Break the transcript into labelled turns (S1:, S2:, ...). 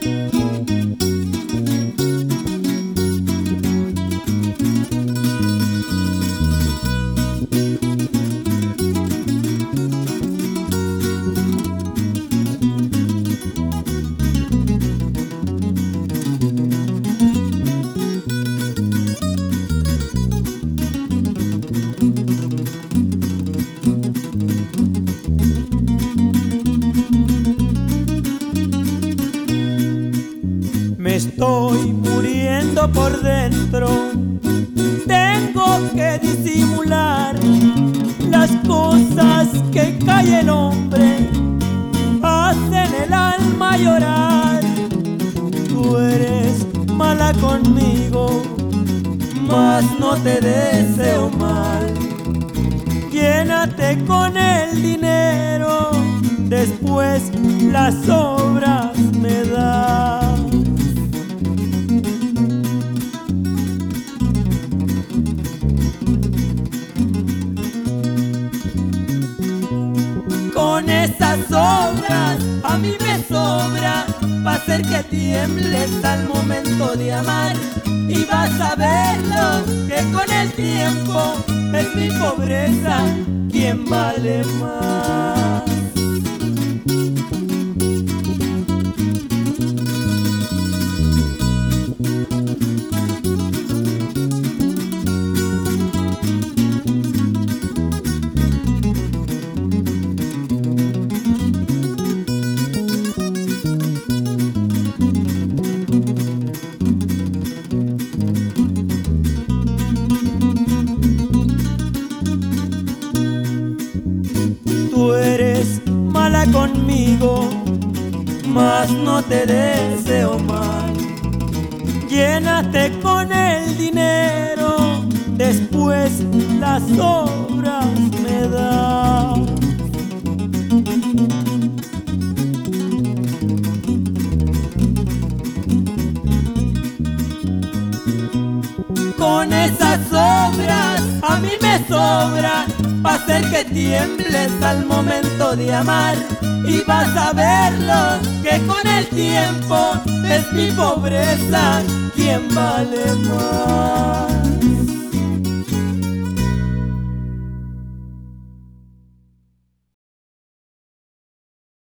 S1: Me estoy muriendo por dentro, tengo que disimular las cosas que cae el hombre, hacen el alma llorar. Tú eres mala conmigo, mas no te deseo mal. Llénate con el dinero, después las sobras me das. Con esas obras a mí me sobra para hacer que tiembles al momento de amar. Y vas a verlo que con el tiempo es mi pobreza quien vale más. Tú eres mala conmigo, mas no te deseo mal. Llénate con el dinero, después las sobras me das. Con esas obras a mí me sobra para hacer que tiembles al momento de amar. Y vas a verlo que con el tiempo es mi pobreza quien vale más.